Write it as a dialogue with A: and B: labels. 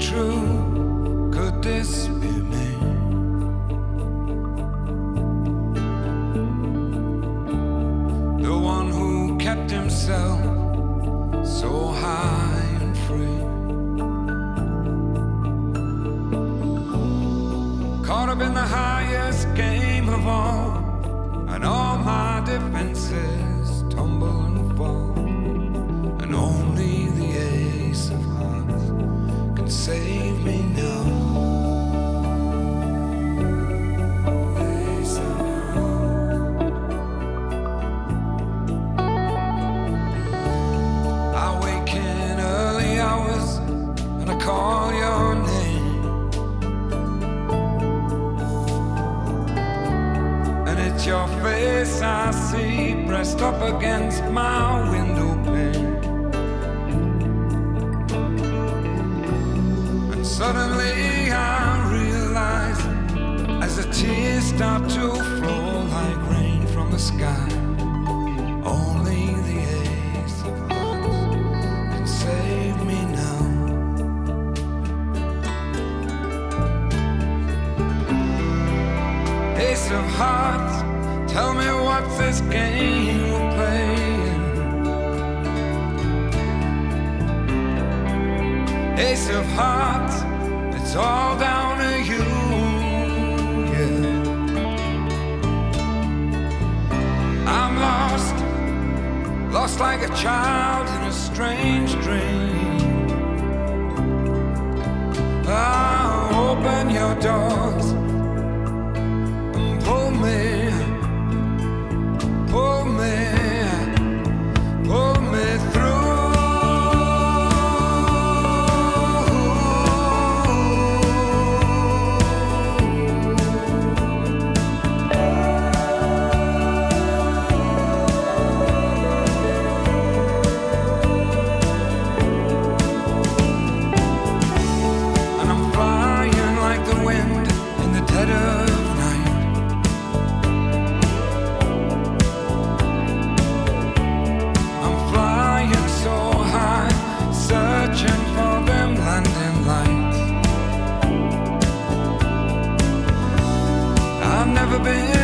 A: true? Could this be me? The one who kept himself so high and free, caught up in the highest game of all, and all my defenses tumble and fall, and only the ace of hearts can save me now. Ace of hearts. I wake in early hours and I call your name, and it's your face I see pressed up against my window pane. And suddenly I realize, as the tears start to flow like rain from the sky, only the ace of hearts can save me now. Ace of hearts, tell me what's this game we're playing? Ace of hearts, it's all down to you, yeah. I'm lost, lost like a child in a strange dream. Ah, open your doors and pull me, pull me, pull me through. And I'm flying like the wind in the dead of night. I'm flying so high, searching for them landing lights. I've never been